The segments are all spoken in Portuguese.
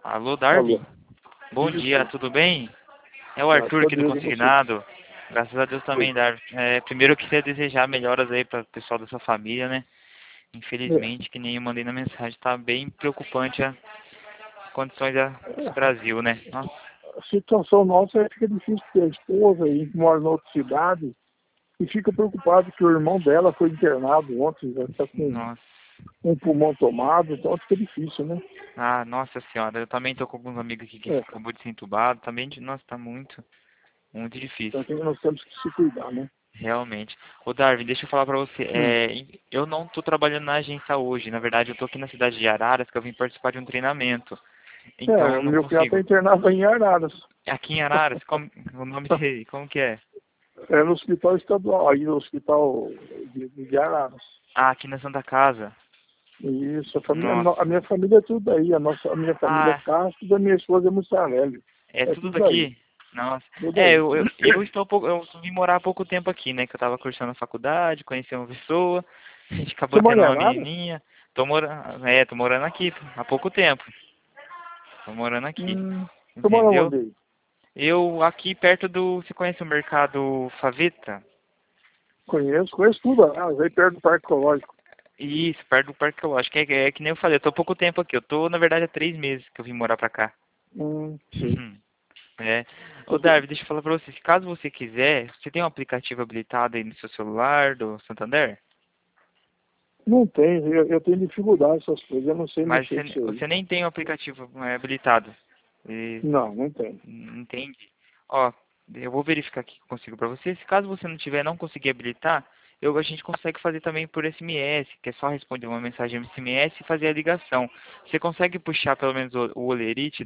Alô, Alô. Darwin? Bom dia, Isso. tudo bem? É o Graças Arthur a aqui do Deus, e você? Consignado. Graças a Deus Oi. também, Darwin. Primeiro eu queria desejar melhoras aí para o pessoal da sua família, né? É, Infelizmente, que nem eu mandei na mensagem, tá bem preocupante as condições do é, Brasil, né? Nossa, a situação nossa fica difícil porque a esposa aí mora em outra cidade e fica preocupado que o irmão dela foi internado ontem, já está com nossa. um pulmão tomado, então fica difícil, né? Ah, nossa senhora, eu também tô com alguns amigos aqui que É, acabou de ser entubado, também, nossa, tá muito, muito então difícil. nós temos que se cuidar, né? Realmente. Ô Darwin, deixa eu falar pra você. Hum. Eu não tô trabalhando na agência hoje. Na verdade, eu tô aqui na cidade de Araras, que eu vim participar de um treinamento. Então É, eu o não meu cunhado está consigo. internado em Araras. Aqui em Araras, o nome dele, como que é? É no hospital estadual, aí no hospital de Araras. Ah, aqui na Santa Casa. Isso, a Nossa. minha família é tudo aí. A minha família é Ah, Castro e a minha esposa é Mussarelli. é É tudo tudo aí, daqui? Nossa. tudo aí. Eu estou eu vim morar há pouco tempo aqui, né? Que eu tava cursando a faculdade, conheci uma pessoa, a gente acabou Você mora tendo em uma Araras? menininha. Tô morando aqui há pouco tempo. Tô morando aqui. Você mora Entendeu? onde aí? Eu aqui perto do. Você conhece o mercado Faveta? Conheço tudo Araras, aí perto do Parque Ecológico. Isso, perto do Parque Ecológico. É que nem eu falei, eu tô há pouco tempo aqui. Eu tô, na verdade, há 3 meses que eu vim morar pra cá. Sim. É. Ô, Porque- Darby, deixa eu falar pra você. Se caso você quiser, você tem um aplicativo habilitado aí no seu celular do Santander? Não tem, eu tenho dificuldade nessas coisas, eu não sei Mas mexer com isso aí. você nem tem o aplicativo habilitado. E, Não tem. entende? Ó, eu vou verificar aqui que eu consigo pra você. Se caso você não tiver, não conseguir habilitar, a gente consegue fazer também por SMS, que é só responder uma mensagem SMS e fazer a ligação. Você consegue puxar pelo menos o Olerite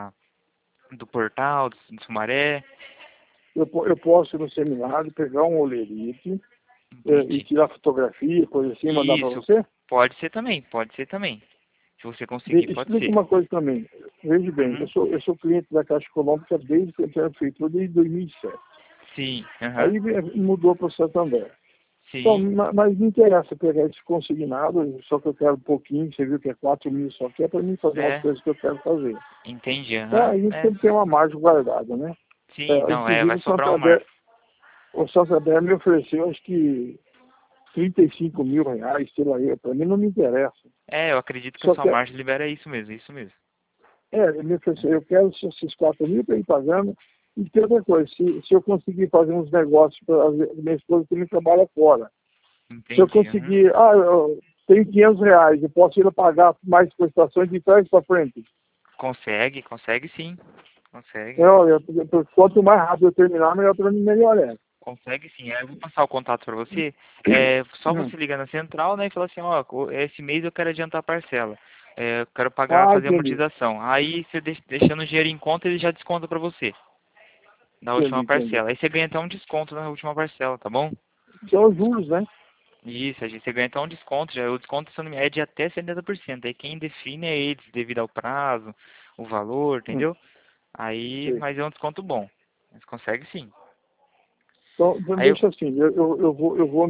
do portal, do Sumaré? Eu posso ir no seminário, pegar um olerite e Entende? tirar fotografia, coisa assim, mandar para Isso, você? pode ser também, pode ser também. Se você conseguir, pode Explica ser. uma coisa também. Veja bem, Uhum. eu sou cliente da Caixa Econômica desde que eu entrei na prefeitura, desde 2007. Sim, aham. Aí mudou para o Santander. Então, Sim, mas me interessa pegar esse consignado, só que eu quero um pouquinho, você viu que é 4 mil só, que é para mim fazer umas é, coisas que eu quero fazer. entendi, É, aham. a gente É. sempre tem uma margem guardada, né? Sim, É, não, inclusive vai sobrar uma margem. O Santander me ofereceu acho que 35 mil reais, sei lá, para mim não me interessa. Eu acredito que a Só sua que, margem libera isso mesmo, isso mesmo. ele me ofereceu, eu quero esses 4 mil para ir pagando. E tem outra coisa, se eu conseguir fazer uns negócios, minha esposa também trabalha fora. Se eu Entendi, aham. conseguir, eu tenho 500 reais, eu posso ir a pagar mais prestações de trás para frente. Consegue, consegue sim. Consegue. Quanto mais rápido eu terminar, melhor para mim, melhor é. Consegue sim. Eu vou passar o contato para você. Só Hum. você ligar na central, né, e falar assim, ó, esse mês eu quero adiantar a parcela. Eu quero pagar, Ah, fazer entendi. amortização. Aí você deixando o dinheiro em conta, ele já desconta para você. Na última Entendi. parcela. Aí você ganha até um desconto na última parcela, tá bom? São os juros, né? Isso, você ganha até um desconto. O desconto se eu não me engano, é de até 70%. Aí quem define é eles, devido ao prazo, o valor, Hum, entendeu? Aí, sei. mas é um desconto bom. Mas consegue sim. Então Aí eu. deixa assim, eu vou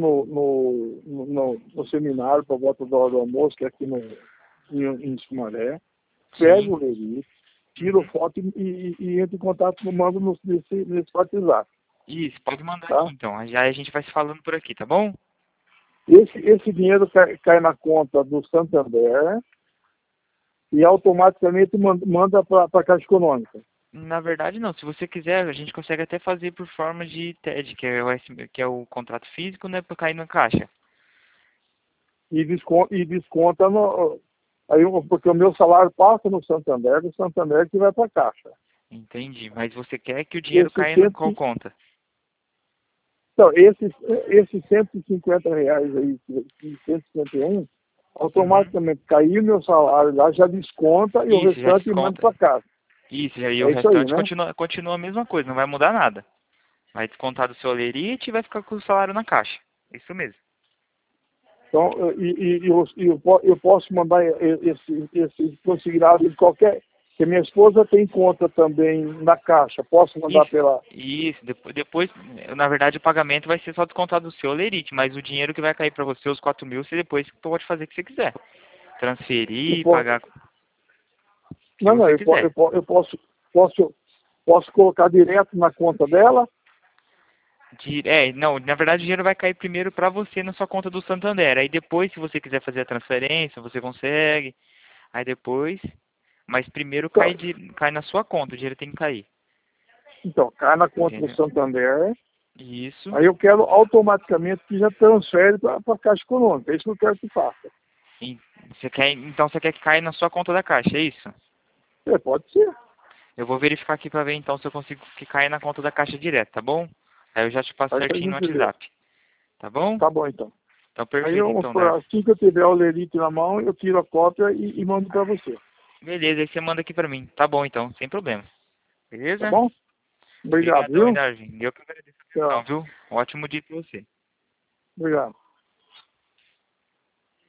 no seminário para volta da hora do almoço, que é aqui em Sumaré, Sim. pego o Leri, tiro Uhum. foto e entro em contato, mando nesse WhatsApp, Isso, pode mandar aqui tá? então. Já a gente vai se falando por aqui, tá bom? Esse dinheiro cai na conta do Santander e automaticamente manda para a Caixa Econômica. Na verdade não. Se você quiser, a gente consegue até fazer por forma de TED, que é que é o contrato físico, né, para cair na caixa. E desconta aí, porque o meu salário passa no Santander, do Santander que vai para a Caixa. Entendi. Mas você quer que o dinheiro Esse caia na cento, qual conta? então, esses 150 reais aí, 151, Uhum. automaticamente caiu meu salário lá, já desconta e o Isso, já restante manda desconta. para casa. Isso, e aí o É isso aí, restante né? continua a mesma coisa, não vai mudar nada. Vai descontar do seu lerite e vai ficar com o salário na caixa. Isso mesmo. Então, eu posso mandar esse consignado de qualquer. Que minha esposa tem conta também na Caixa. Posso mandar Isso, pela. isso. Depois, na verdade, o pagamento vai ser só descontado do seu lerite, mas o dinheiro que vai cair para você, os 4 mil, você depois pode fazer o que você quiser. Eu Transferir, posso, pagar. que Não, você eu, quiser. eu posso colocar direto na conta dela? Não, na verdade o dinheiro vai cair primeiro para você na sua conta do Santander. Aí depois, se você quiser fazer a transferência, você consegue. Aí depois, mas primeiro Então, cai na sua conta, o dinheiro tem que cair. então, cai na conta do Entendeu? Santander, Isso. aí eu quero automaticamente que já transfere para a Caixa Econômica. É isso que eu quero que faça. E então você quer que caia na sua conta da Caixa, é isso? É, pode ser. Eu vou verificar aqui para ver então se eu consigo que caia na conta da Caixa direto, tá bom? Aí eu já te passo Aí a certinho no gente vê. WhatsApp, tá bom? Tá bom, então. Então Aí perfeito eu, então, Darcy. assim que eu tiver o lerite na mão, eu tiro a cópia e mando para você. Beleza, aí você manda aqui pra mim. Tá bom então, sem problema. Tá Beleza? bom? Obrigado, Obrigadão, hein, viu? Darcy. Eu que agradeço a atenção, Tchau. viu? Um ótimo dia pra você. Obrigado.